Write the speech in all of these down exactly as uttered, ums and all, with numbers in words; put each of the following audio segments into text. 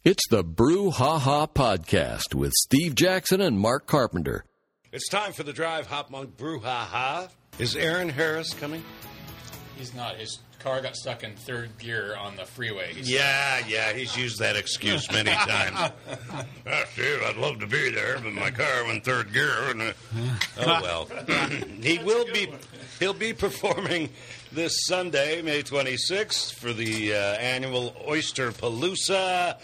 It's the Brew Ha Ha Podcast with Steve Jackson and Mark Carpenter. It's time for the Drive Hop Monk Brew Ha Ha. Is Aaron Harris coming? He's not. His car got stuck in third gear on the freeway. He's yeah, yeah, he's used that excuse many times. Oh, Steve, I'd love to be there, but my car went third gear. And, uh, oh, well. he will be, he'll be performing this Sunday, May twenty-sixth, for the uh, annual Oyster Palooza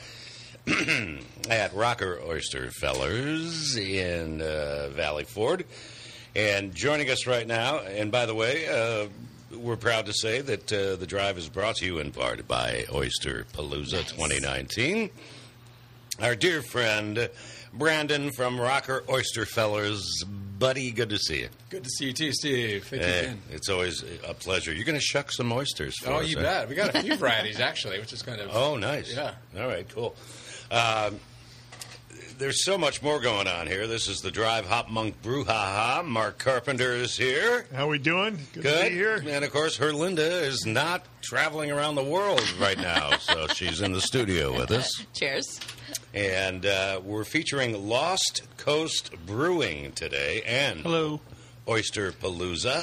at Rocker Oyster Fellers in uh, Valley Ford. And joining us right now, and by the way, uh, we're proud to say that uh, the drive is brought to you in part by Oyster Palooza nice. twenty nineteen. Our dear friend, Brandon from Rocker Oyster Fellers. Buddy, good to see you. Good to see you too, Steve. Thank hey, you again. It's always a pleasure. You're going to shuck some oysters for oh, us. Oh, you eh? bet. We got a few varieties, actually, which is kind of... Oh, nice. Yeah. All right, cool. Um, there's so much more going on here. This is the Drive Hop Monk Brew Ha Ha. Mark Carpenter is here. How we doing? Good, Good. to be here. And, of course, her Linda is not traveling around the world right now, so she's in the studio with us. Cheers. And uh, we're featuring Lost Coast Brewing today and Hello. Oyster Palooza.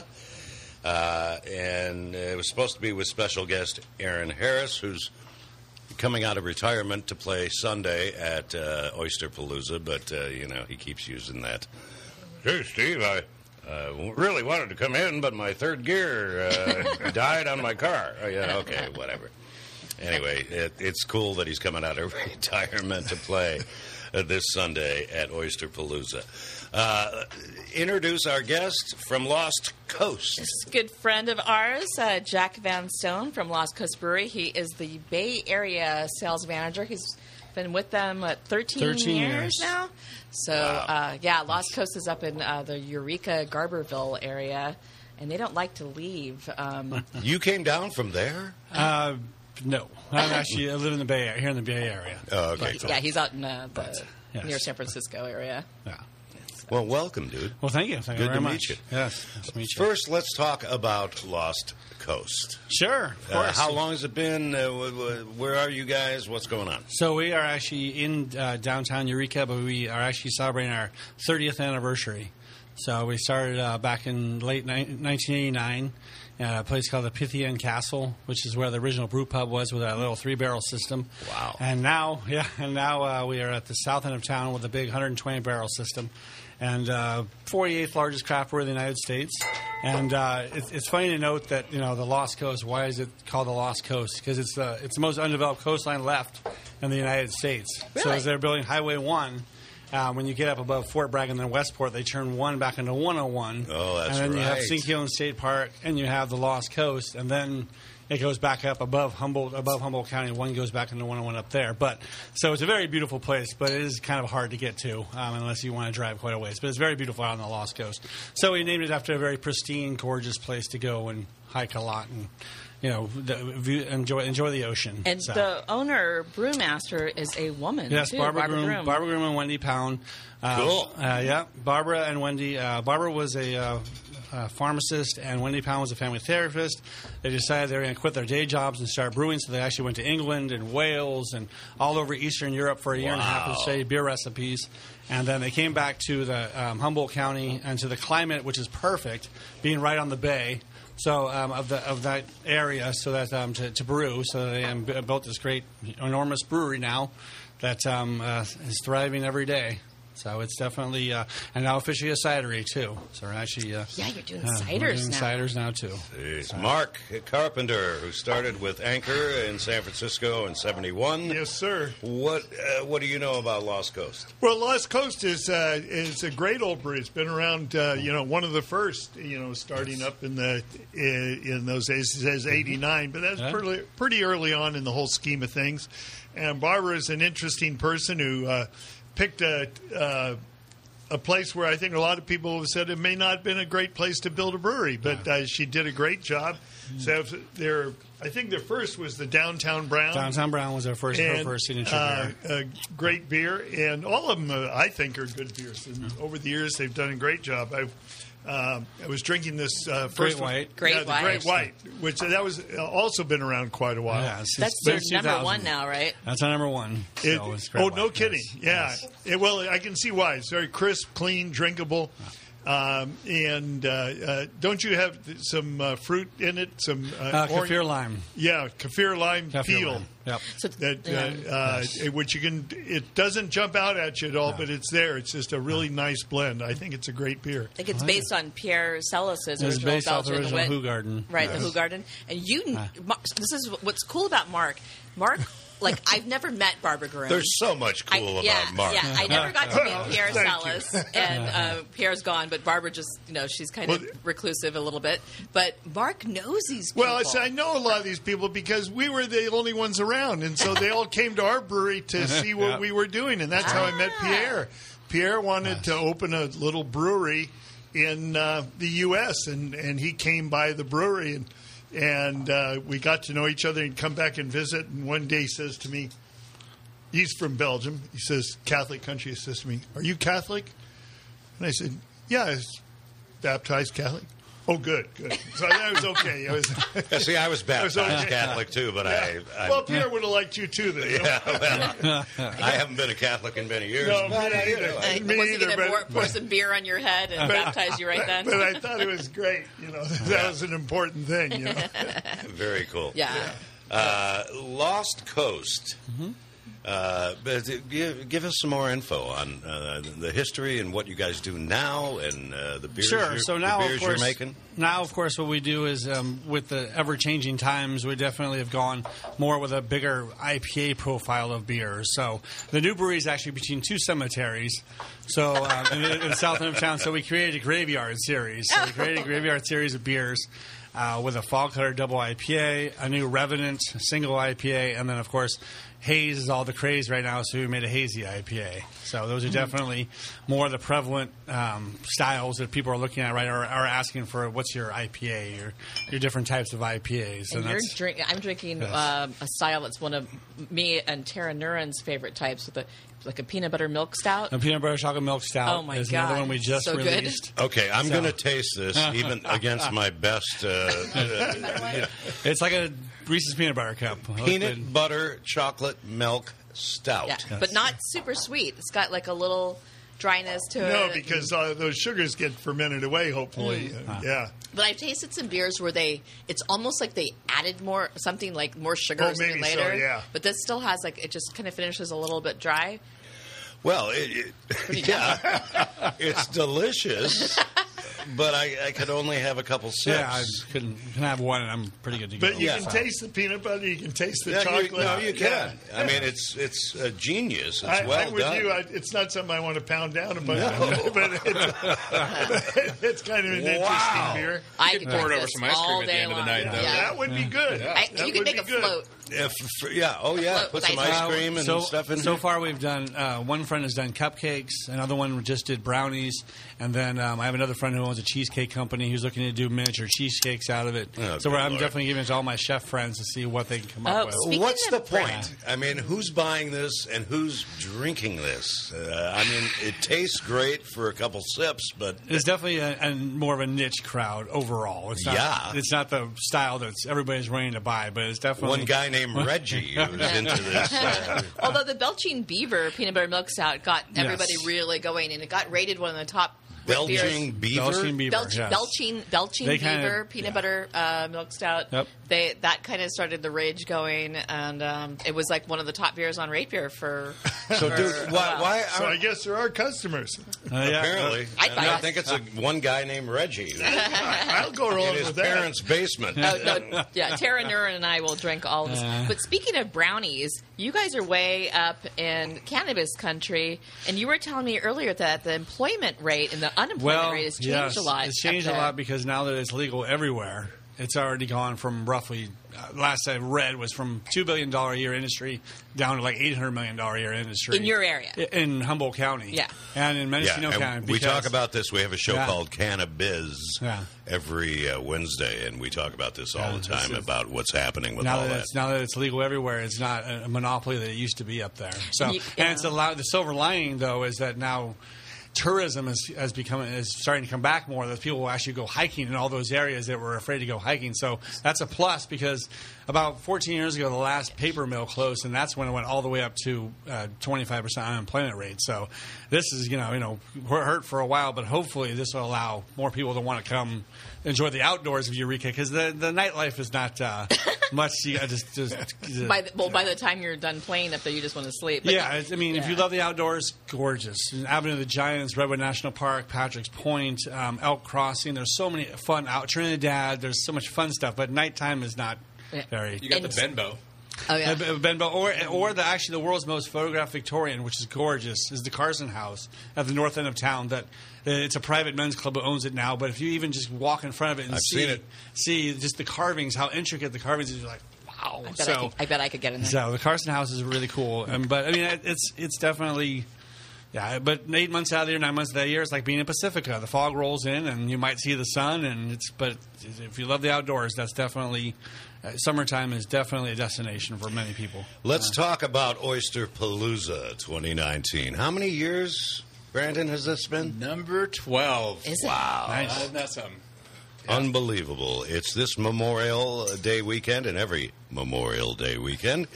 Uh, and it was supposed to be with special guest Aaron Harris, who's coming out of retirement to play Sunday at uh, Oyster Palooza, but, uh, you know, he keeps using that. Hey, Steve, I uh, really wanted to come in, but my third gear uh, died on my car. Oh, yeah, okay, whatever. Anyway, it, it's cool that he's coming out of retirement to play uh, this Sunday at Oyster Palooza. Uh, introduce our guest from Lost Coast. This is a good friend of ours, uh, Jack Van Stone from Lost Coast Brewery. He is the Bay Area sales manager. He's been with them, what, thirteen, thirteen years, years now? So, Wow. uh, yeah, Lost Coast is up in uh, the Eureka, Garberville area, and they don't like to leave. Um, You came down from there? Uh, no, I'm actually I live in the Bay Area, here in the Bay Area. Oh, okay. but, yeah, he's out in uh, the But, yes. near San Francisco area. Yeah. Well, welcome, dude. Well, thank you. Thank Good you very to meet much. you. Yes, nice to meet you. First, let's talk about Lost Coast. Sure, of Uh, course. how long has it been? Uh, wh- wh- where are you guys? What's going on? So we are actually in uh, downtown Eureka, but we are actually celebrating our thirtieth anniversary. So we started uh, back in late ni- nineteen eighty-nine at a place called the Pythian Castle, which is where the original brew pub was with our little three-barrel system. Wow. And now, yeah, and now uh, we are at the south end of town with a big one hundred twenty barrel system. And uh, forty-eighth largest craft brewery in the United States. And uh, it's, it's funny to note that, you know, the Lost Coast, why is it called the Lost Coast? Because it's the, it's the most undeveloped coastline left in the United States. Really? So as they're building Highway one, uh, when you get up above Fort Bragg and then Westport, they turn one back into one oh one. Oh, that's And then you have right. Sinkyone State Park, and you have the Lost Coast, and then it goes back up above Humboldt, above Humboldt County. One goes back into one oh one up there. But so it's a very beautiful place, but it is kind of hard to get to um, unless you want to drive quite a ways. But it's very beautiful out on the Lost Coast. So we named it after a very pristine, gorgeous place to go and hike a lot and, you know, the, view, enjoy enjoy the ocean. And so. the owner, brewmaster, is a woman, Yes, too. Barbara, Barbara Groom, Groom. Barbara Groom and Wendy Pound. Uh, Cool. Uh, yeah, Barbara and Wendy. Uh, Barbara was a uh, uh, pharmacist, and Wendy Pound was a family therapist. They decided they were going to quit their day jobs and start brewing, so they actually went to England and Wales and all over Eastern Europe for a year and a half to Wow. study beer recipes. And then they came back to the um, Humboldt County and to the climate, which is perfect, being right on the bay. So um, of the of that area, so that um, to, to brew, so they um, b- built this great, enormous brewery now that um, uh, is thriving every day. So it's definitely, uh, and now officially a cidery too. So we're actually, uh, Yeah, you're doing uh, ciders we're doing now. ciders now too. It's Mark Carpenter, who started with Anchor in San Francisco in seventy-one. Yes, sir. What uh, What do you know about Lost Coast? Well, Lost Coast is uh, is a great old brewery. It's been around, uh, you know, one of the first, you know, starting up in the in, in those days. It says eighty-nine, but that's Yeah. pretty pretty early on in the whole scheme of things. And Barbara is an interesting person who uh, picked a. Uh, a place where I think a lot of people have said it may not have been a great place to build a brewery, but uh, she did a great job. So if their, I think their first was the Downtown Brown. Downtown Brown was our first, our And, first signature uh, beer. a great beer, and all of them uh, I think are good beers. And over the years, they've done a great job. I've Um, I was drinking this uh, Great first one. White. Great yeah, the White. Great White, which uh, that was uh, also been around quite a while. Yeah, it's- That's it's their since number two thousand. one now, right? That's our number one. It- So it's Great oh, White, no yes. kidding. Yeah. Yes. It- well, I can see why. It's very crisp, clean, drinkable. Um, and uh, uh, don't you have some uh, fruit in it? Some uh, Uh, orange- kaffir lime. Yeah, kaffir lime Kaffir peel. lime. Yep. So, That yeah. uh, uh, which you can. It doesn't jump out at you at all, but it's there. It's just a really nice blend. I think it's a great beer. I think it's based on Pierre Celis's It's original based off the Belgian original wit. Hoegaarden. Right, the Hoegaarden. And you, Mark, this is what's cool about Mark. Mark, like, I've never met Barbara Groom. There's so much I, cool yeah, about Mark. Yeah, I never got to meet Pierre Thank Celis, and uh, Pierre's gone, but Barbara just, you know, she's kind of Well, reclusive a little bit. But Mark knows these people. Well, I, say I know a lot of these people because we were the only ones around, and so they all came to our brewery to see what Yeah. we were doing, and that's how I met Ah. Pierre. Pierre wanted to open a little brewery in uh, the U S, and, and he came by the brewery, and and uh, we got to know each other and come back and visit. And one day he says to me, he's from Belgium. He says, Catholic country. He says to me, "Are you Catholic?" And I said, "Yeah, I was baptized Catholic." "Oh, good, good." So that was okay. I was, Yeah, see, I was baptized okay. Catholic too, but yeah. I, I well, Pierre would have liked you too. Then. yeah, well, I haven't been a Catholic in many years. No, but me I- neither. Uh, Me was he either, going to but- pour, pour some beer on your head and baptize you right then? But I thought it was great. You know, that was an important thing. You know, Very cool. yeah. Uh, Lost Coast. Mm-hmm. Uh, but give, give us some more info on uh, the history and what you guys do now and uh, the beers, Sure. you're, So the now, beers of course, you're making. now, of course, what we do is um, with the ever-changing times, we definitely have gone more with a bigger I P A profile of beers. So the new brewery is actually between two cemeteries, so um, in, in the south end of town. So we created a graveyard series. So we created a graveyard series of beers. Uh, with a Fall Cutter Double I P A, a new Revenant Single I P A, and then, of course, haze is all the craze right now, so we made a hazy I P A. So those are definitely more of the prevalent um, styles that people are looking at, right, or are asking for what's your I P A, your, your different types of I P As. And you're that's- drink, I'm drinking Yes. um, a style that's one of me and Tara Nuren's favorite types, with a like a peanut butter milk stout. a peanut butter chocolate milk stout Oh, my is God. another one we just So good. released. Okay, I'm So- going to taste this, even against my best uh, uh, It's like a Reese's peanut butter cup. peanut butter chocolate milk stout. Yeah, but not super sweet. It's got like a little dryness to no, it. because uh, those sugars get fermented away. Hopefully, Uh, yeah. But I've tasted some beers where they, it's almost like they added more, something like more sugar Oh, or something maybe so, later. yeah. But this still has like, it just kind of finishes a little bit dry. Well, it, it, yeah, it's delicious, but I, I could only have a couple sips. Yeah, I couldn't can have one, and I'm pretty good to go. But you Yeah. can taste the peanut butter. You can taste the Yeah, chocolate. You, no, you Yeah. can. I mean, it's it's a genius. It's I, well I'm with done. you. I, it's not something I want to pound down, but, but, it's, but it's kind of an interesting Wow. beer. I could could pour it drink over this some ice all cream at the day end of the long. night, though. Yeah. That would be good. I, That you would can make be a good. float. If, for, yeah, oh yeah, Float put with some ice ice cream and so, stuff in. So here. far, we've done uh, one friend has done cupcakes, another one just did brownies, and then um, I have another friend who owns a cheesecake company who's looking to do miniature cheesecakes out of it. Oh, so good we're, I'm Lord. definitely giving it to all my chef friends to see what they can come Oh, up with. speaking What's of the point? brand- I mean, who's buying this and who's drinking this? Uh, I mean, it tastes great for a couple sips, but It's definitely a, a more of a niche crowd overall. It's not, Yeah. it's not the style that everybody's running to buy, but it's definitely one guy named Reggie who's into this. Uh, Although the Belching Beaver peanut butter milk stout got everybody Yes. really going, and it got rated one of the top Belching beaver. Belching beaver. Belch, yes. Belching Belching They Beaver kinda- peanut yeah. butter uh, milk stout. Yep. They that kind of started the rage going, and um, it was like one of the top beers on Rate Beer for. So, for dude, a why? while. why So I aren't- guess there are customers. Uh, yeah. apparently, I'd I, buy mean, I it. think it's a one guy named Reggie I'll go along in his with that. parents' basement. Oh, no, yeah, Tara Nuren and I will drink all of this. Uh. But speaking of brownies, you guys are way up in cannabis country, and you were telling me earlier that the employment rate and the unemployment Well, rate has changed yes, a lot. It's changed up a there. lot because now that it's legal everywhere, it's already gone from roughly, uh, last I read was from two billion dollars a year industry down to like eight hundred million dollars a year industry. In your area. I- In Humboldt County. Yeah. And in Yeah, Mendocino and County. we because- talk about this. We have a show Yeah. called Cannabiz Yeah. every uh, Wednesday, and we talk about this all Yeah, the this time is- about what's happening with now all that, that. it's now that it's legal everywhere, it's not a, a monopoly that it used to be up there. So, You- and it's yeah. allowed. The silver lining, though, is that now tourism is, has become is starting to come back more. That people will actually go hiking in all those areas that were afraid to go hiking. So that's a plus because about fourteen years ago, the last paper mill closed, and that's when it went all the way up to uh, twenty-five percent unemployment rate. So this is you know you know hurt for a while, but hopefully this will allow more people to want to come enjoy the outdoors of Eureka because the the nightlife is not uh, much. You gotta just just uh, By the, well, by the time you're done playing up there, you just want to sleep. But yeah, I mean, yeah. if you love the outdoors, gorgeous. Avenue of the Giants, Redwood National Park, Patrick's Point, um, Elk Crossing. There's so many fun out Trinidad. There's so much fun stuff, but nighttime is not Yeah. very. You got And- the Benbow. Oh yeah. Uh, Benbow, or or the actually the world's most photographed Victorian, which is gorgeous, is the Carson House at the north end of town. That uh, it's a private men's club who owns it now. But if you even just walk in front of it and I've see seen it. see just the carvings, how intricate the carvings is, you're like, wow. I bet, so I, could, I bet I could get in there. so the Carson House is really cool. Um, but I mean, it, it's it's definitely. Yeah, but eight months out of the year, nine months of that year, it's like being in Pacifica. The fog rolls in, and you might see the sun. And it's but if you love the outdoors, that's definitely uh, summertime is definitely a destination for many people. Let's talk about Oyster Palooza twenty nineteen. How many years, Brandon, has this been? Number twelve. Is it? Wow. Nice. Isn't that something? Unbelievable. It's this Memorial Day weekend and every Memorial Day weekend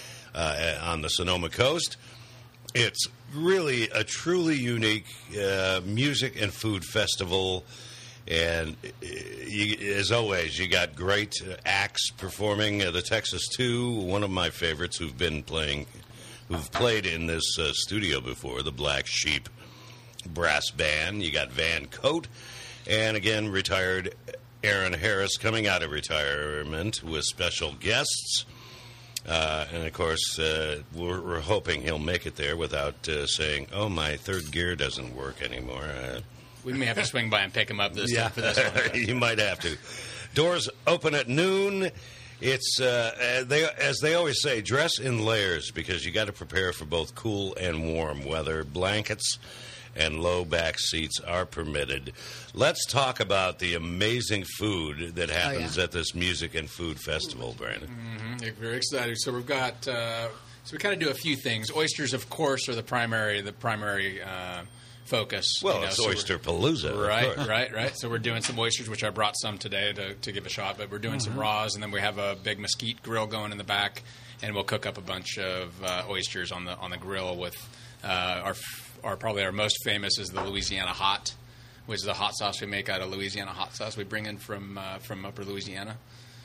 uh, on the Sonoma Coast. It's really a truly unique uh, music and food festival. And uh, you, as always, you got great uh, acts performing. Uh, the Texas Two, one of my favorites, who've been playing, who've played in this uh, studio before, the Black Sheep Brass Band. You got Van Cote, and again, retired Aaron Harris coming out of retirement with special guests. Uh, and, of course, uh, we're, we're hoping he'll make it there without uh, saying, oh, my third gear doesn't work anymore. Uh, We may have to swing by and pick him up this yeah, for this one. you might have to. Doors open at noon. It's uh, they as they always say, dress in layers because you got to prepare for both cool and warm weather. Blankets and low back seats are permitted. Let's talk about the amazing food that happens yeah. at this music and food festival, Brandon. Mm-hmm. Yeah, very excited. So we've got uh, so we kind of do a few things. Oysters, of course, are the primary the primary uh, focus. Well, you know, it's so we're- Oyster Palooza, of Right, course. right, right. So we're doing some oysters, which I brought some today to, to give a shot. But we're doing some raws, and then we have a big mesquite grill going in the back, and we'll cook up a bunch of uh, oysters on the on the grill with uh, our our probably our most famous is the Louisiana Hot, which is the hot sauce we make out of Louisiana hot sauce we bring in from uh, from Upper Louisiana.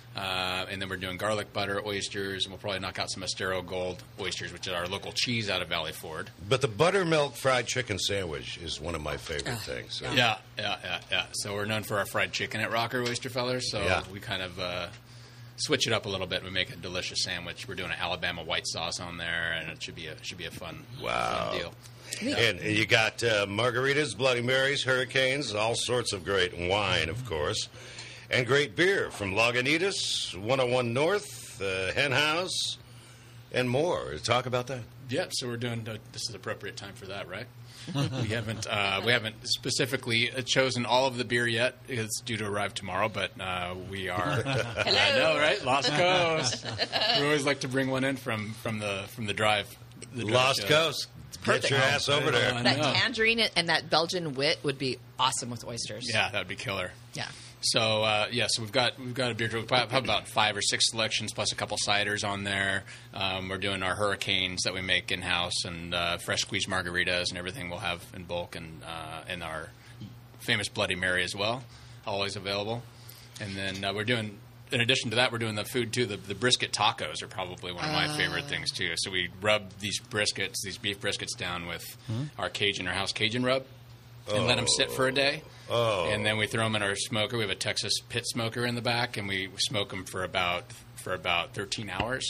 Uh, and then we're doing garlic butter oysters, and we'll probably knock out some Estero Gold oysters, which is our local cheese out of Valley Ford. But the buttermilk fried chicken sandwich is one of my favorite things. So. Yeah, yeah, yeah, yeah. So we're known for our fried chicken at Rocker Oyster Fellers. So Yeah. we kind of uh, switch it up a little bit. We make a delicious sandwich. We're doing an Alabama white sauce on there, and it should be a should be a fun, Wow. fun deal. And you got uh, margaritas, Bloody Marys, Hurricanes, all sorts of great wine, of course, and great beer from Lagunitas, one oh one North, uh, Hen House, and more. Talk about that. Yeah. So we're doing. Uh, this is appropriate time for that, right? we haven't uh, we haven't specifically chosen all of the beer yet. It's due to arrive tomorrow, but uh, we are. I know, right? Lost Coast. We always like to bring one in from, from the from the drive. The drive Lost show. Coast. Get Perfect. your ass over there. I That know. tangerine and that Belgian wit would be awesome with oysters. Yeah, that'd be killer. Yeah. So uh, yeah, so we've got we've got a beer. We have about five or six selections plus a couple ciders on there. Um, we're doing our hurricanes that we make in house and uh, fresh squeezed margaritas and everything we'll have in bulk and uh, and our famous Bloody Mary as well, always available. And then uh, we're doing. In addition to that, we're doing the food too. The, the brisket tacos are probably one of my favorite things too. So we rub these briskets, these beef briskets, down with our Cajun, our house Cajun rub, and let them sit for a day. Oh. And then we throw them in our smoker. We have a Texas pit smoker in the back, and we smoke them for about for about thirteen hours,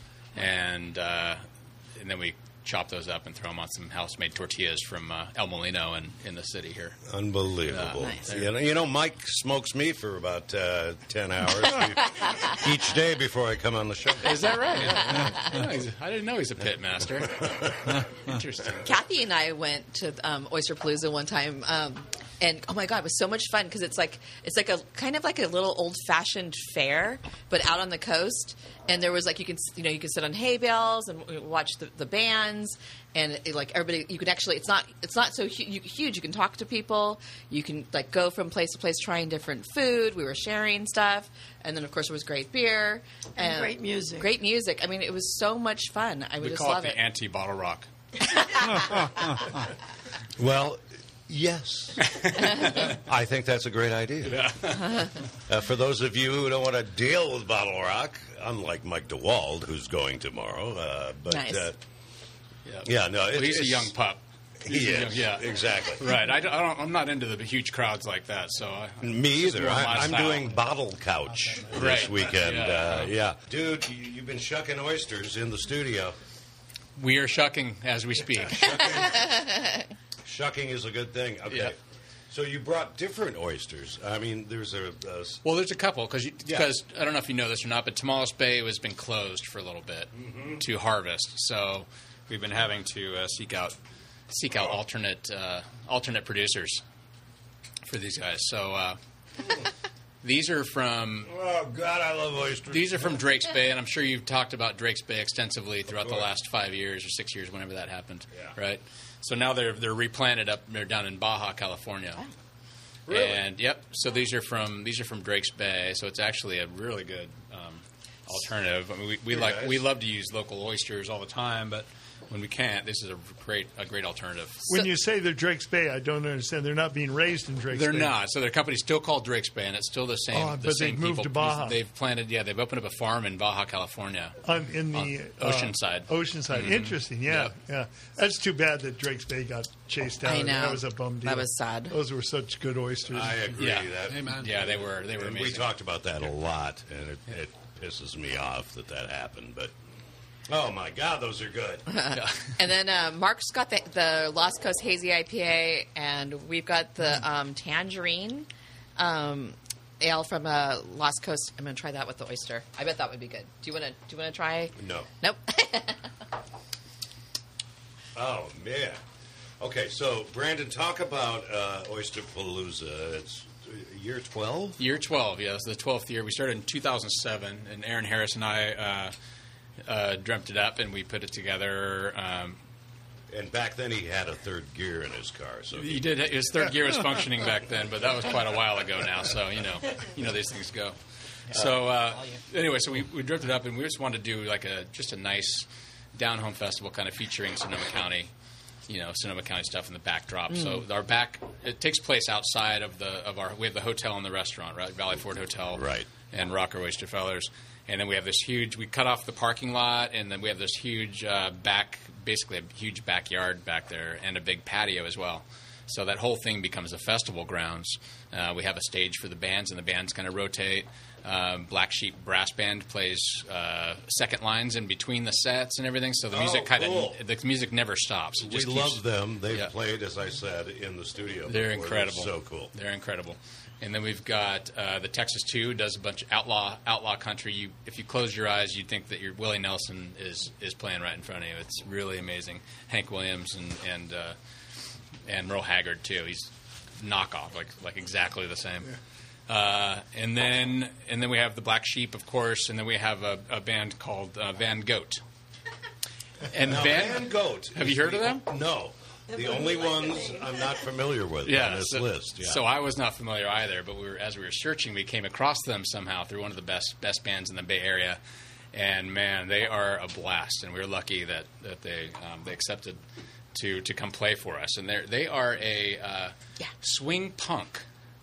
and uh, and then we chop those up and throw them on some house-made tortillas from uh, El Molino in, in the city here. Unbelievable. Uh, nice. You know, you know, Mike smokes me for about uh, ten hours each day before I come on the show. Is that right? Yeah. Yeah, he's- I didn't know he's a pit master. Interesting. Kathy and I went to um, Oyster Palooza one time. Um, And oh my god, it was so much fun because it's like it's like a kind of like a little old fashioned fair, but out on the coast. And there was like you can you know you can sit on hay bales and watch the, the bands, and it, like everybody you can actually it's not it's not so hu- huge. You can talk to people. You can like go from place to place trying different food. We were sharing stuff, and then of course there was great beer and, and great music. Great music. I mean, it was so much fun. I would we just call love it the it. anti-bottle rock. Well, yes. I think that's a great idea. Uh, for those of you who don't want to deal with bottle rock, unlike Mike DeWald, who's going tomorrow. Uh, but Nice. uh, Yeah, yeah, no, well, it, he's a it's- young pup. He He's a is. young- yeah, exactly. Right. I don't, I don't, I'm not into the huge crowds like that. So I, Me it's either. more I, my I'm style. doing bottle couch this Right. weekend. Yeah. Uh, yeah, dude, you, you've been shucking oysters in the studio. We are shucking as we speak. Shucking is a good thing. Okay. Yeah. So you brought different oysters. I mean, there's a, a Well, there's a couple because Yeah. because I don't know if you know this or not, but Tamales Bay has been closed for a little bit Mm-hmm. to harvest. So we've been having to uh, seek out seek out alternate uh, alternate producers for these guys. So uh, these are from oh God, I love oysters. these are from Drake's Bay, and I'm sure you've talked about Drake's Bay extensively throughout the last five years or six years, whenever that happened. Yeah. Right. So now they're they're replanted up. They're down in Baja, California. Really? And yep, so these are from these are from Drake's Bay. So it's actually a really good um, alternative. I mean, we, we Very like nice. we love to use local oysters all the time, but when we can't, this is a great a great alternative. When you say they're Drake's Bay, I don't understand. They're not being raised in Drake's They're Bay. not. So their company's still called Drake's Bay, and it's still the same. Oh, the but same they've moved people. to Baja. They've planted. Yeah, they've opened up a farm in Baja, California. On, in the On Oceanside. Uh, Oceanside. Mhm. Interesting. Yeah, Yep. yeah. That's too bad that Drake's Bay got chased out. I know. That was a bum deal. That was sad. Those were such good oysters. I agree. Yeah. That, Yeah, they were they were and amazing. we talked about that a lot, and it, it pisses me off that that happened. But oh my God, those are good. And then uh, Mark's got the, the Lost Coast Hazy I P A, and we've got the um, Tangerine um, ale from uh, Lost Coast. I'm going to try that with the oyster. I bet that would be good. Do you want to? Do you want to try? No. Nope. Oh man. Okay, so Brandon, talk about uh, Oyster Palooza. It's year twelve. Year twelve, yes, the twelfth year. We started in two thousand seven, and Aaron Harris and I uh, uh, dreamt it up, and we put it together. Um, And back then he had a third gear in his car. So he did. His third gear was functioning back then, but that was quite a while ago now. So you know, you know these things go. So uh, anyway, so we, we drifted up, and we just wanted to do like a just a nice down home festival, kind of featuring Sonoma County. You know, Sonoma County stuff in the backdrop. So our back, it takes place outside of the of our. We have the hotel and the restaurant, right? Valley Ford Hotel, Right. And Rocker Oyster Fellers, and then we have this huge. We cut off the parking lot, and then we have this huge uh, back, basically a huge backyard back there, and a big patio as well. So that whole thing becomes a festival grounds. Uh, we have a stage for the bands, and the bands kind of rotate. Um, Black Sheep Brass Band plays uh, second lines in between the sets and everything, so the Oh, music kind cool. of the music never stops. It we just keeps- love them. They've Yeah. played, as I said, in the studio. They're before. incredible. So cool. They're incredible. And then we've got uh, the Texas Two does a bunch of outlaw outlaw country. You, if you close your eyes, you'd think that your Willie Nelson is is playing right in front of you. It's really amazing. Hank Williams and and uh, and Merle Haggard too. He's knockoff, like like exactly the same. Uh, and then and then we have the Black Sheep, of course, and then we have a, a band called uh, Van Goat. And Now, Van, Van Goat. Have is you heard the- of them? No. The only ones I'm not familiar with on this so, list. Yeah. So I was not familiar either, but we were, as we were searching, we came across them somehow through one of the best best bands in the Bay Area, and man, they are a blast. And we were lucky that that they um, they accepted to to come play for us. And they they are a uh, Yeah. swing punk.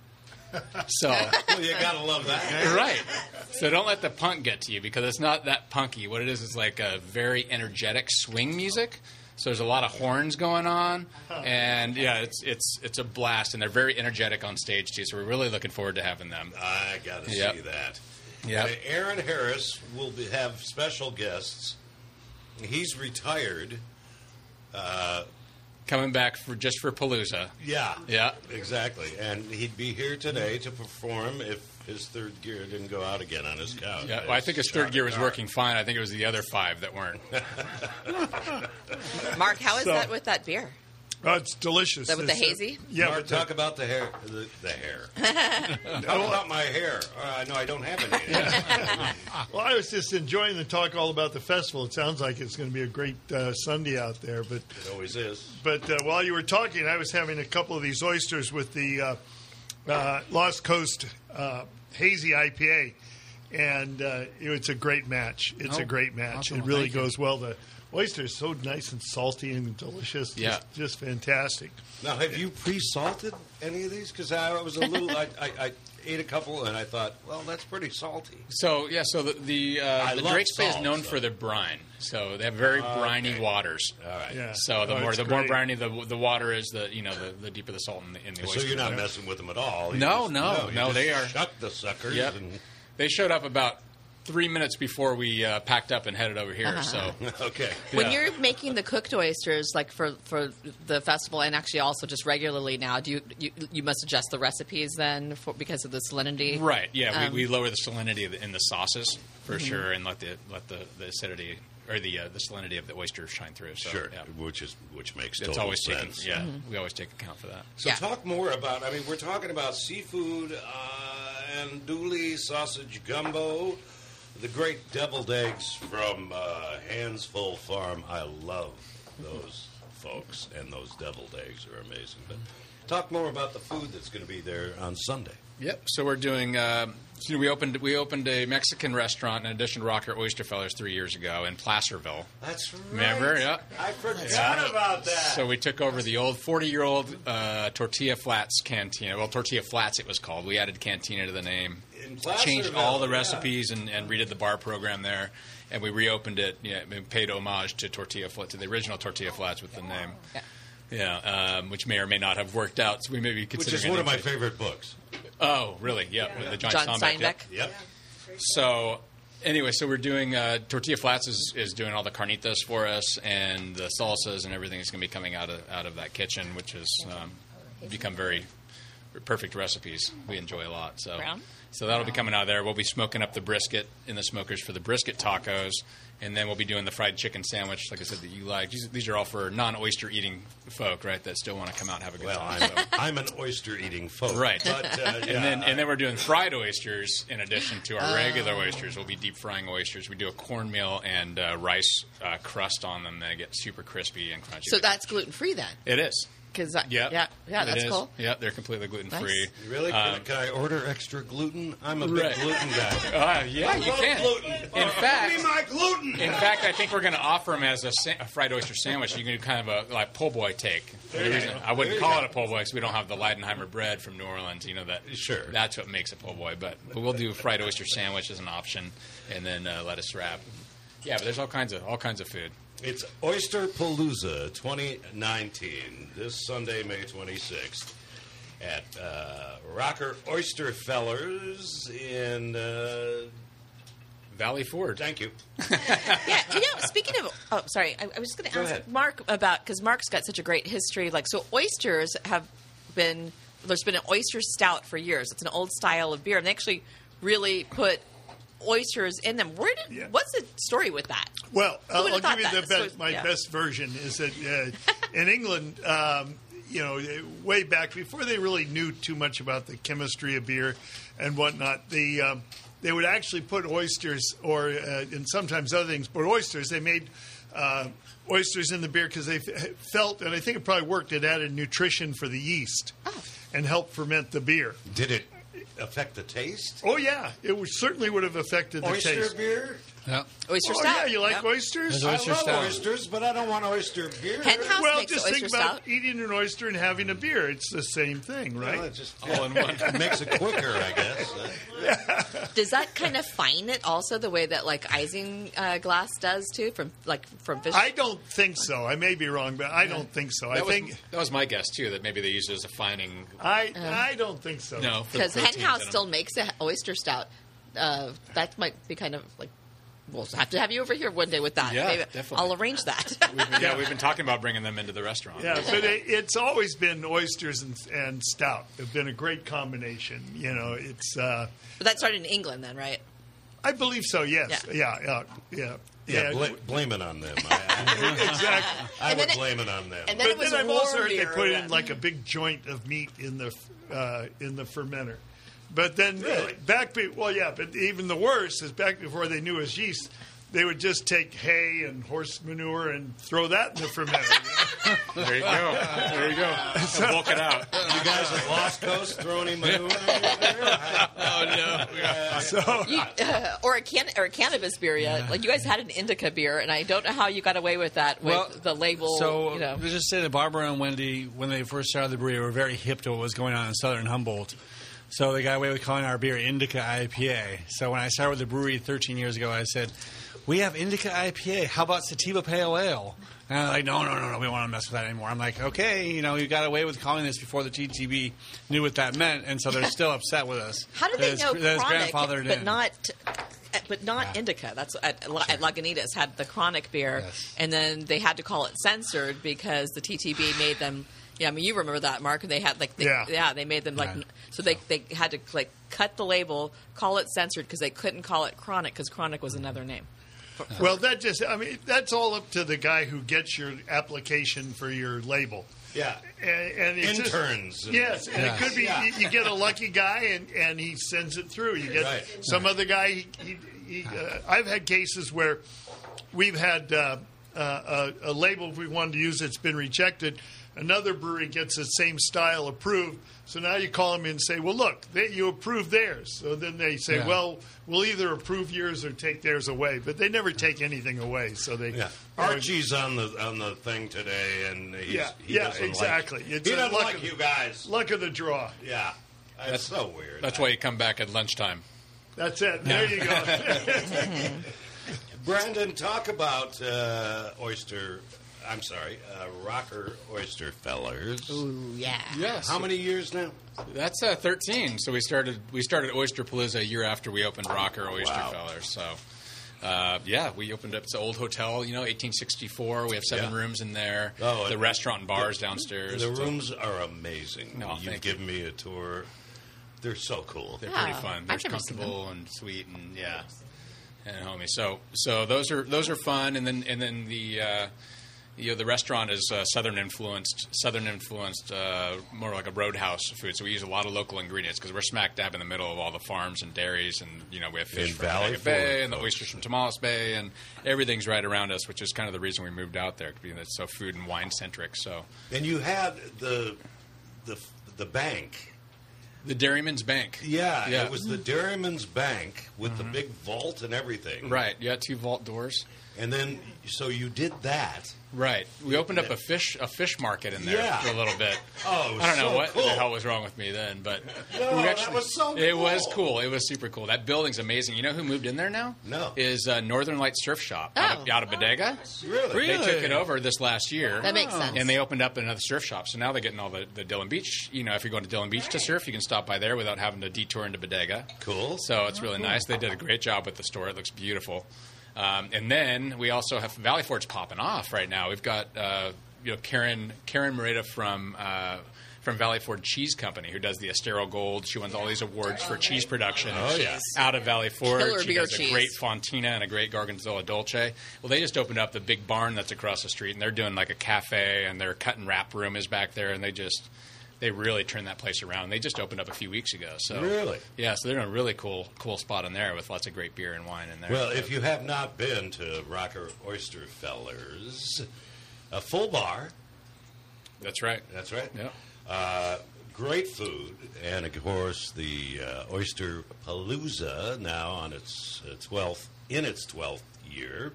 So well, you gotta love that. right. So don't let the punk get to you, because it's not that punky. What it is is like a very energetic swing music. So there's a lot of horns going on, and yeah, it's it's it's a blast, and they're very energetic on stage too. So we're really looking forward to having them. I gotta Yep. see that. Yep. And Aaron Harris will be, have special guests. He's retired. Uh, Coming back for just for Palooza. yeah. Yeah. Exactly. And he'd be here today to perform if his third gear didn't go out again on his couch. Yeah, well, I think his third gear was working fine. I think it was the other five that weren't. Mark, how is So- that with that beer? Oh, it's delicious. Is that with the It's, uh, hazy? Yeah, Mark, but the- talk about the hair. The, the hair. Talk about my hair. Uh, no, I don't have any. well, I was just enjoying the talk all about the festival. It sounds like it's going to be a great uh, Sunday out there. But It always is. but uh, while you were talking, I was having a couple of these oysters with the uh, uh, Lost Coast uh, Hazy I P A, and uh, it's a great match. It's Oh, a great match. awesome. It really Thank you. goes well. The oysters so nice and salty and delicious. Just, Yeah. just fantastic. Now, have you pre-salted any of these? Because I was a little. I, I, I ate a couple, and I thought, well, that's pretty salty. So yeah, so the the, I uh, the love Drakes Bay is salt, known so- for their brine. So they have very briny okay. waters. All right. Yeah. So the Oh, more it's the more great. briny the the water is, the you know the, the deeper the salt in the, in the oyster. So you're not water. messing with them at all. You No, just- no, you no, just they are- Shuck the suckers. Yep. And, They showed up about three minutes before we uh, packed up and headed over here. So okay. When Yeah. you're making the cooked oysters, like for, for the festival, and actually also just regularly now, do you you, you must adjust the recipes then for, because of the salinity? right, yeah, Um, we, we lower the salinity of the, in the sauces for sure, and let the let the, the acidity or the uh, the salinity of the oysters shine through. So, Sure. yeah. Which is which makes It's total always taken. sense. Yeah, we always take account for that. So Yeah. talk more about. I mean, we're talking about seafood uh, and andouille, sausage gumbo, the great deviled eggs from uh, Handsful Farm. I love those folks, and those deviled eggs are amazing. But talk more about the food that's going to be there on Sunday. Yep. So we're doing. Uh, so we opened we opened a Mexican restaurant in addition to Rocker Oyster Fellers three years ago in Placerville. That's right. Remember? Yeah. I forgot Yeah. about that. So we took over the old forty-year-old uh, Tortilla Flats Cantina. Well, Tortilla Flats it was called. We added Cantina to the name. In Changed all the Placerville, recipes and, and redid the bar program there. And we reopened it. Yeah, and paid homage to Tortilla Flats, to the original Tortilla Flats with the name. Yeah. Yeah, um, which may or may not have worked out. So we may be Which considering is one of my it. favorite books. Oh, really? Yeah, with the John, John Steinbeck. Yep. Steinbeck. Yep. So, anyway, so we're doing uh, Tortilla Flats is, is doing all the carnitas for us, and the salsas and everything is going to be coming out of out of that kitchen, which has um, become very perfect recipes. We enjoy a lot. So, Brown? so that'll be coming out of there. We'll be smoking up the brisket in the smokers for the brisket tacos, and then we'll be doing the fried chicken sandwich, like I said, that you like. These, these are all for non-oyster eating folk, right? That still want to come out and have a good Well, time. I'm, I'm an oyster eating folk. Right. But, uh, yeah, And then, and then we're doing fried oysters in addition to our regular oysters. We'll be deep frying oysters. We do a cornmeal and uh, rice uh, crust on them. They get super crispy and crunchy. So that's gluten free then? it is. Because Yeah, yeah, yeah, it that's is. cool. Yeah, they're completely gluten free. Nice. Really? Can, Um, can I order extra gluten? I'm a big Right. gluten guy. Uh, yeah, I you love can. gluten. In fact, Give me my gluten. in fact, I think we're going to offer them as a, sa- a fried oyster sandwich. You can do kind of a like po' boy take. The reason- I wouldn't There you call go. it a po' boy because we don't have the Leidenheimer bread from New Orleans. You know that. Sure. That's what makes a po' boy. But, but we'll do a fried oyster sandwich as an option, and then uh, lettuce wrap. Yeah, but there's all kinds of all kinds of food. It's Oyster Palooza twenty nineteen, this Sunday, May twenty-sixth, at uh, Rocker Oyster Fellers in. Uh, Valley Forge. thank you. Yeah, you know, speaking of, oh, sorry, I, I was just going to Go ask ahead. Mark about, because Mark's got such a great history. Like, so oysters have been, there's been an oyster stout for years. It's an old style of beer, and they actually really put oysters in them. Where did, Yeah. what's the story with that? Well, Who I'll, would've I'll thought give you that? the So, best, my yeah. best version is that uh, in England, um, you know, way back before they really knew too much about the chemistry of beer and whatnot, the um, they would actually put oysters, or uh, and sometimes other things, but oysters. They made uh, oysters in the beer because they f- felt, and I think it probably worked. It added nutrition for the yeast and helped ferment the beer. Did it affect the taste? Oh yeah, it would, certainly would have affected the Oyster taste. beer? Yeah. Oyster Oh stout. yeah, you like Yep. oysters? There's oyster I love stout. oysters, but I don't want oyster beer. Hen House Well, makes just oyster think about stout. eating an oyster and having a beer. It's the same thing, right? Well, it just All in one. it makes it quicker, I guess. Does that kind of fine it also the way that like Ising uh, glass does too from like from fish? I don't think so. I may be wrong, but I don't think so. I That was, think that was my guess too. That maybe they used it as a fining. I I don't think so. No, for the Because Hen proteins House in 'em. still makes a oyster stout. Uh, that might be kind of like. We'll have to have you over here one day with that. Yeah, Maybe definitely. I'll arrange that. We've been, yeah, we've been talking about bringing them into the restaurant. Yeah, but it, it's always been oysters and, and stout. They've been a great combination. You know, it's. Uh, But that started in England then, right? I believe so. Yes. Yeah. Yeah. Yeah. Yeah. Yeah, Yeah. bla- blame it on them. I, I, Exactly. I And would then it- blame it on them. and then- But it was then a I've also warm heard they beer, put yeah. in like a big joint of meat in the uh, in the fermenter. But then uh, Really? back, be- well, yeah. But even the worst is back before they knew it was yeast. They would just take hay and horse manure and throw that in the fermenter. There you go. There you go. Bulk it out. You guys at Lost Coast throw any manure in there? Oh no. So You, uh, or a can or a cannabis beer yet? Like you guys had an indica beer, and I don't know how you got away with that with Well, the label. So you know. let's just say that Barbara and Wendy, when they first started the brewery, were very hip to what was going on in Southern Humboldt. So they got away with calling our beer Indica I P A. So when I started with the brewery thirteen years ago, I said, "We have Indica I P A. How about Sativa Pale Ale?" And they're like, "No, no, no, no. We don't want to mess with that anymore." I'm like, "Okay, you know, you got away with calling this before the T T B knew what that meant, and so they're still upset with us." How did they That know it's- that it's chronic, grandfathered but in. not, but not Yeah. indica? That's at, La- at Lagunitas had the chronic beer, Yes. and then they had to call it censored because the T T B made them. Yeah, I mean you remember that, Mark? They had like, they, Yeah. yeah, they made them like, Yeah. so they they had to like cut the label, call it censored because they couldn't call it chronic because chronic was another name. well, that just I mean that's all up to the guy who gets your application for your label. Yeah. And, and it's just- Interns. and- Yes, and Yeah. it could be Yeah. you, you get a lucky guy and, and he sends it through. You get Right. some other guy. He, he, he, uh, I've had cases where we've had uh, uh, a, a label we wanted to use that's been rejected. Another brewery gets the same style approved. So now you call them in and say, "Well, look, they, you approved theirs." So then they say, Yeah. "Well, we'll either approve yours or take theirs away." But they never take anything away. So they Yeah. Archie's on the on the thing today, and he's, Yeah, he yeah, doesn't exactly. Like, It's he a doesn't luck like of- you guys. luck of the draw. Yeah, that's so weird. That's why you come back at lunchtime. That's it. There you go. Brandon, talk about uh, oyster. I'm sorry, uh, Rocker Oyster Fellers. Ooh, yeah. Yes. How many years now? That's uh, thirteen. So we started we started Oyster Palooza a year after we opened Rocker Oyster Wow. Feller. So uh, yeah, we opened up. It's an old hotel, you know, eighteen sixty-four. We have seven Yeah. rooms in there. Oh, the and- restaurant and bars downstairs. The So rooms are amazing. No, You've thank you. given me a tour. They're so cool. They're Yeah, pretty fun. They're I've never seen comfortable and sweet and yeah, and homey. So so those are those are fun. And then and then the. Uh, You know, the restaurant is uh, southern influenced, southern influenced, uh, more like a roadhouse food. So we use a lot of local ingredients because we're smack dab in the middle of all the farms and dairies, and you know we have fish In from Valley Bodega Bay Forge. and the oysters from Tomales Bay, and everything's right around us, which is kind of the reason we moved out there, being that it's so food and wine centric. So And you had the the the bank. the Dairyman's Bank, Yeah, Yeah. it was the Dairyman's Bank with the big vault and everything. right? Yeah, two vault doors. And then, so you did that. Right. We opened up a fish a fish market in there Yeah. for a little bit. Oh, it was I don't know so what cool. the hell was wrong with me then, but No, we that was so It was cool. cool. It was super cool. That building's amazing. You know who moved in there now? No. Is uh, Northern Light Surf Shop out, of, Oh. out of Bodega. Really? They took it over this last year. That makes sense. And they opened up another surf shop. So now they're getting all the, the Dillon Beach. You know, if you're going to Dillon Beach to surf, you can stop by there without having to detour into Bodega. Cool. So it's really nice. They did a great job with the store. It looks beautiful. Um, and then we also have Valley Forge popping off right now. We've got uh, you know Karen Karen Morita from uh, from Valley Forge Cheese Company, who does the Estero Gold. She wins all these awards for cheese production. Oh, yeah. Out of Valley Forge, Killer she beer does a cheese. great Fontina and a great Gorgonzola Dolce. Well, they just opened up the big barn that's across the street, and they're doing like a cafe, and their cut and wrap room is back there, and they just. They really turned that place around. They just opened up a few weeks ago. So Really? yeah. So they're in a really cool, cool spot in there with lots of great beer and wine in there. Well, if you have not been to Rocker Oyster Fellers, a full bar. That's right. That's right. Yeah. Uh, great food, and of course the uh, Oyster Palooza now on its uh, twelfth in its twelfth year.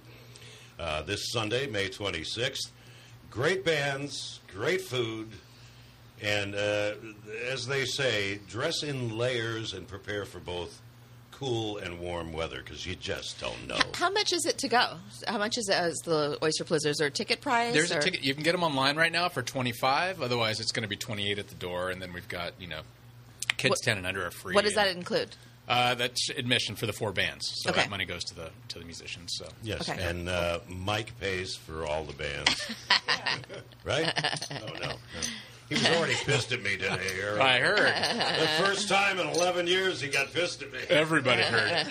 Uh, this Sunday, May twenty sixth. Great bands, great food, and uh, as they say, dress in layers and prepare for both cool and warm weather because you just don't know. How much is it to go? How much is it as the Oyster Palooza? Is there a ticket price? There's or? a ticket. You can get them online right now for twenty-five. Otherwise, it's going to be twenty-eight at the door, and then we've got you know, kids What- ten and under are free. What does that and, include? Uh, that's admission for the four bands. So Okay. that money goes to the to the musicians. So Yes, Okay. and uh, Mike pays for all the bands, right? Oh no, no. He He's already pissed at me today. Earl. I heard. The first time in eleven years he got pissed at me. Everybody heard.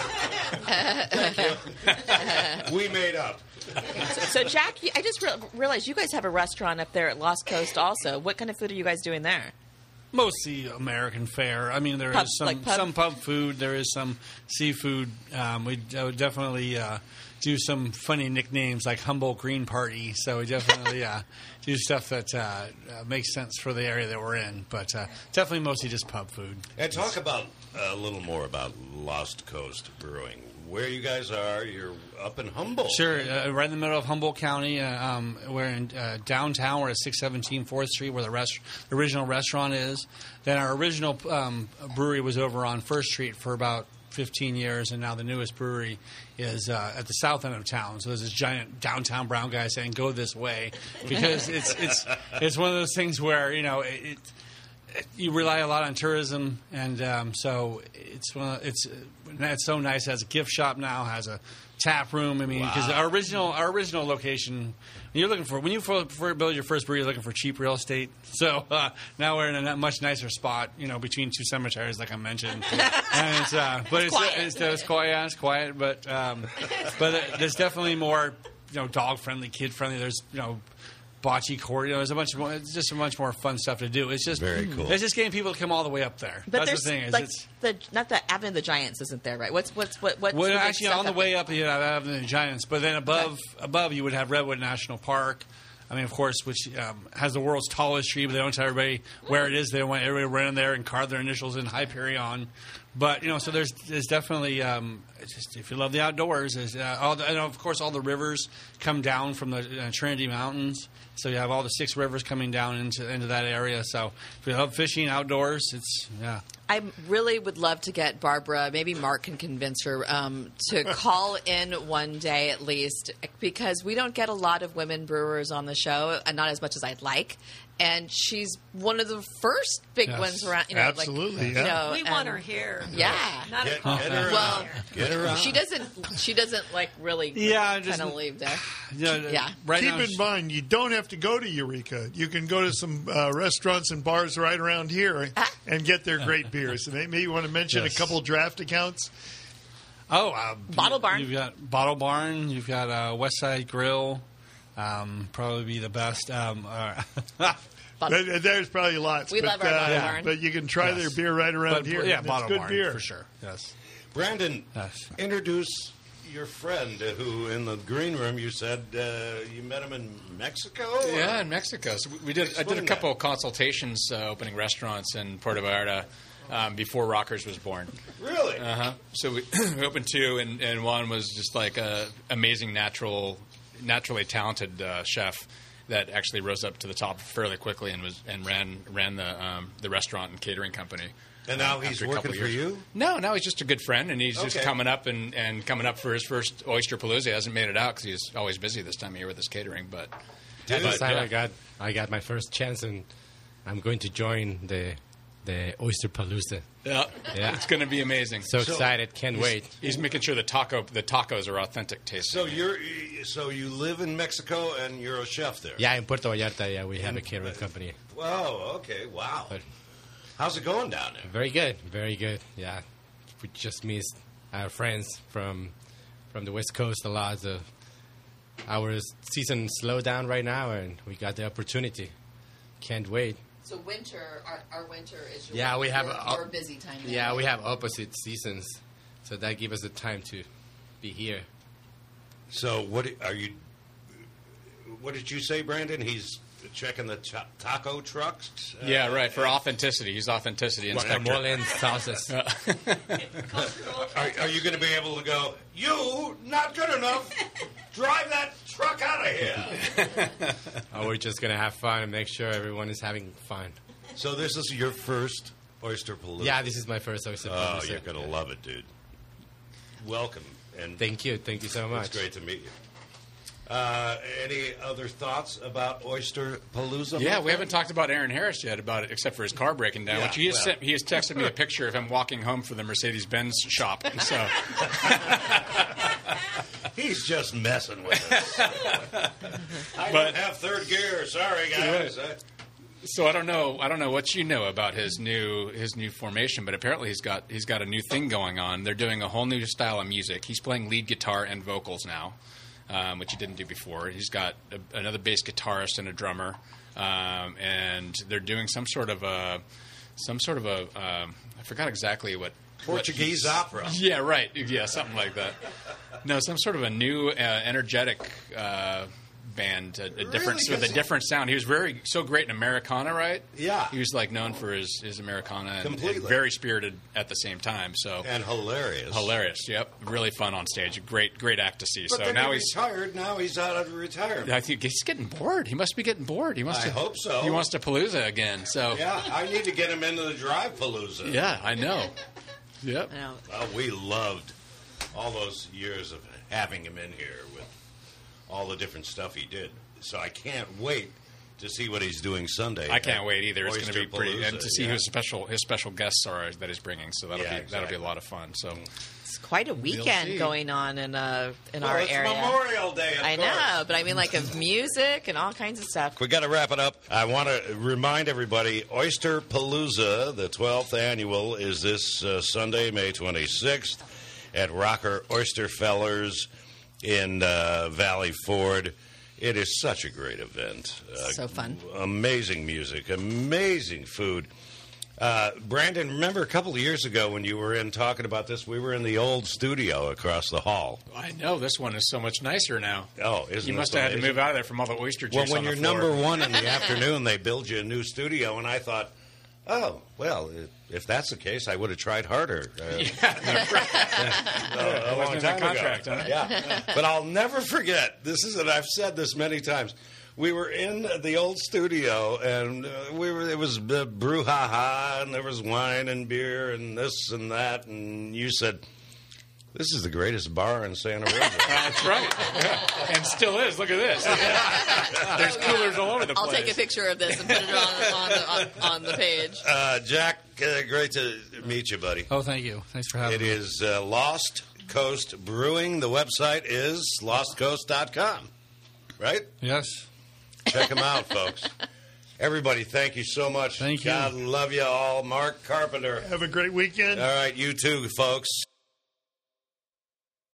We made up. So, Jack, you- I just re- realized you guys have a restaurant up there at Lost Coast also. What kind of food are you guys doing there? Mostly American fare. I mean, there is Pub- some like pub? some pub food. There is some seafood. Um, we I would definitely uh, do some funny nicknames like Humboldt Green Party. So we definitely uh, do stuff that uh, uh, makes sense for the area that we're in. But uh, definitely mostly just pub food. And talk about uh, a little more about Lost Coast Brewing. Where you guys are, you're up in Humboldt. Sure, uh, right in the middle of Humboldt County. Uh, um, we're in uh, downtown. We're at six seventeen fourth Street, where the, rest- the original restaurant is. Then our original um, brewery was over on First Street for about fifteen years, and now the newest brewery is uh, at the south end of town. So there's this giant downtown brown guy saying, "Go this way," because it's it's it's one of those things where you know it. it you rely a lot on tourism, and um, so it's one of, it's it's so nice. It has a gift shop now, has a tap room. I mean, because Wow. our original our original location, when you're looking for when you for, for build your first brewery, you're looking for cheap real estate. So uh, now we're in a much nicer spot, you know, between two cemeteries, like I mentioned. And it's, uh, but it's quiet. it's, it's quiet, yeah, it's quiet, but um, but there's definitely more, you know, dog friendly, kid friendly. There's you know. Bocce court, you know, there's a bunch of more, it's just a bunch more fun stuff to do. It's just Very cool. It's just getting people to come all the way up there. But That's there's the thing. Is like it's the not the Avenue of the Giants isn't there, right? What's what's what what's well, the big actually stuff on the up way there? up you have the Giants, but then above above you would have Redwood National Park. I mean, of course, which um, has the world's tallest tree, but they don't tell everybody where it is. They want everybody to run in there and carve their initials in Hyperion. But you know, so there's there's definitely um, it's just if you love the outdoors, there's uh, all the, and of course all the rivers come down from the uh, Trinity Mountains. So you have all the six rivers coming down into into that area. So if you love fishing outdoors, it's yeah. I really would love to get Barbara. Maybe Mark can convince her um, to call in one day at least, because we don't get a lot of women brewers on the show, and not as much as I'd like. And she's one of the first big Yes. ones around. You know, Absolutely, like, yeah. You know, We want and- her here. Yeah. Not Get, a call. get her Well, out. Get her out. She doesn't. She doesn't like really. Yeah, just- kind of leave there. Yeah, Yeah. Right Keep now, in mind, you don't have to go to Eureka. You can go to some uh, restaurants and bars right around here and get their great beers. And maybe you want to mention Yes. a couple draft accounts. Oh, uh, Bottle Barn. You've got Bottle Barn. You've got uh, West Side Grill. Um, probably be the best. Um, uh, Bottle- There- There's probably lots. We but, love our uh, Bottle Barn. But you can try Yes. their beer right around but, here. yeah, and Bottle it's good Barn beer. for sure. Yes. Brandon, Yes. introduce your friend uh, who, in the green room, you said uh, you met him in Mexico? or- Yeah, in Mexico. So we- we did. I did a Explain couple that. of consultations uh, opening restaurants in Puerto Vallarta um, before Rockers was born. Really? Uh huh. So we, we opened two, and, and one was just like a amazing natural, naturally talented uh, chef that actually rose up to the top fairly quickly and was and ran ran the um, the restaurant and catering company. And now um, he's after a couple working for years. you? No, no, he's just a good friend, and he's just Okay. coming up and, and coming up for his first Oyster Palooza. He hasn't made it out because he's always busy this time of year with his catering, but. Dude, but, This time yeah. I got I got my first chance, and I'm going to join the the Oyster Palooza. Yeah, Yeah. it's going to be amazing. So, So- excited! Can't wait. He's making sure the taco the tacos are authentic tasting. So you're so you live in Mexico and you're a chef there? Yeah, in Puerto Vallarta, yeah, we have a catering company. Wow. Okay. Wow. But How's it going down there? very good, very good. Yeah, we just missed our friends from from the West Coast a lot. So our season slowed down right now, and we got the opportunity. Can't wait. So winter, our, our winter is your, Yeah, we have your, a- your busy time. now. Yeah, we have opposite seasons, so that gives us the time to be here. So what are you? What did you say, Brandon? He's checking the ta- taco trucks. Uh, yeah, right. For authenticity, he's authenticity inspector. Guacamole and sauces. Are, are you going to be able to go? You not good enough. Drive that truck out of here. Oh, we're just gonna have fun and make sure everyone is having fun. So this is your first Oyster Palooza. Yeah, this is my first oyster. Oh, Palooza. you're going to love it, dude. Welcome, and Thank you, thank you so much. it's great to meet you. Uh, any other thoughts about Oyster Palooza? Yeah, my we friend? haven't talked about Aaron Harris yet, about it, except for his car breaking down. Yeah, which he has well. sent, he has texted me a picture of him walking home from the Mercedes Benz shop. So He's just messing with us. I But- don't have third gear. Sorry, guys. I- So I don't know. I don't know what you know about his new his new formation, but apparently he's got he's got a new thing going on. They're doing a whole new style of music. He's playing lead guitar and vocals now, um, which he didn't do before. He's got a, another bass guitarist and a drummer, um, and they're doing some sort of a some sort of a um, I forgot exactly what. Portuguese opera. Yeah, right. Yeah, something like that. No, some sort of a new, uh, energetic uh, band, a, a Really? different with a different sound. He was very so great in Americana, right? Yeah. He was like known for his, his Americana and, and Completely. very spirited at the same time. So And hilarious. hilarious. Yep, really fun on stage. A great, great act to see. But so then now he he's. retired. Now he's out of retirement. I think he's getting bored. He must be getting bored. He wants I to. hope so. He wants to Palooza again. So Yeah, I need to get him into the Drive Palooza. yeah, I know. Yep. I know. Well, we loved all those years of having him in here with all the different stuff he did. So I can't wait to see what he's doing Sunday. I can't wait either. It's going to be pretty, Oysterpalooza, and to see yeah. who his special his special guests are that he's bringing. So that'll Yeah, be that'll be exactly. a lot of fun. So It's quite a see. weekend going on in uh in Well, our it's area. Memorial Day, of I course. know, but I mean, like of music and all kinds of stuff. We got to wrap it up. I want to remind everybody, Oyster Palooza, the twelfth annual, is this uh, Sunday, May twenty-sixth, at Rocker Oysterfellers in uh, Valley Ford. It is such a great event. Uh, So fun. Amazing music, amazing food. Uh, Brandon, remember a couple of years ago when you were in talking about this, we were in the old studio across the hall. I know this one is so much nicer now. Oh, isn't You this must have had to amazing? move out of there from all the oyster juice Well, when on the you're floor. number one in the afternoon, they build you a new studio, and I thought, oh, well, if that's the case, I would have tried harder. Uh, a, a long in time the contract, ago. huh? Yeah, but I'll never forget. This is, and I've said this many times. We were in the old studio, and uh, we were. It was uh, brouhaha, and there was wine and beer and this and that, and you said, "This is the greatest bar in Santa Rosa." That's right. Yeah. And still is. Look at this. There's coolers all over the I'll place. take a picture of this and put it on on the, on, on the page. Uh, Jack, uh, great to meet you, buddy. Oh, thank you. Thanks for having It me. is uh, Lost Coast Brewing. The website is lost coast dot com. Right? Yes. Check them out, folks. Everybody, thank you so much. Thank you. God love you all. Mark Carpenter. Have a great weekend. All right, you too, folks.